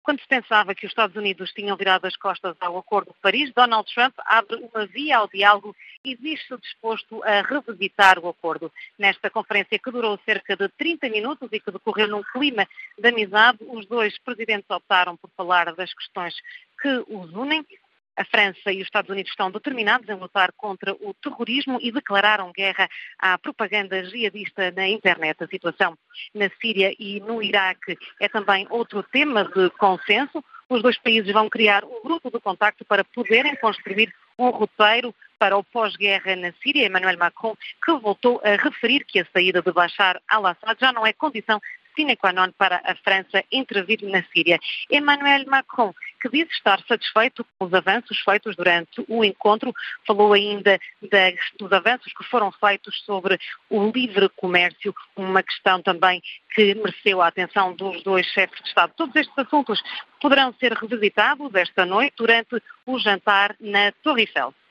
Quando se pensava que os Estados Unidos tinham virado as costas ao Acordo de Paris, Donald Trump abre uma via ao diálogo e diz-se disposto a revisitar o acordo. Nesta conferência, que durou cerca de 30 minutos e que decorreu num clima de amizade, os dois presidentes optaram por falar das questões que os unem. A França e os Estados Unidos estão determinados em lutar contra o terrorismo e declararam guerra à propaganda jihadista na internet. A situação na Síria e no Iraque é também outro tema de consenso. Os dois países vão criar um grupo de contacto para poderem construir um roteiro para o pós-guerra na Síria. Emmanuel Macron, que voltou a referir que a saída de Bashar al-Assad já não é condição sine qua non para a França intervir na Síria. Emmanuel Macron, que diz estar satisfeito com os avanços feitos durante o encontro, falou ainda dos avanços que foram feitos sobre o livre comércio, uma questão também que mereceu a atenção dos dois chefes de Estado. Todos estes assuntos poderão ser revisitados esta noite durante o jantar na Torre Eiffel.